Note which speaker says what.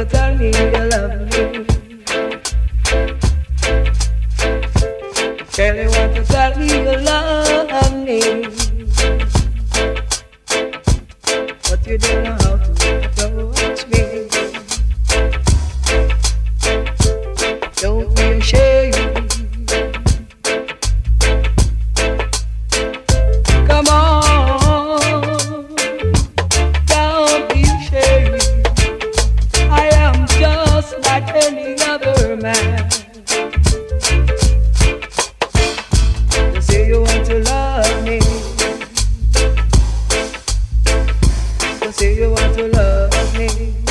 Speaker 1: to tell me you love me. Girl, you want to tell me you love me, but you don't know how to approach me. Don't be ashamed. Come on, don't be ashamed. I am just like any other man. You say you want to love me. You say you want to love me.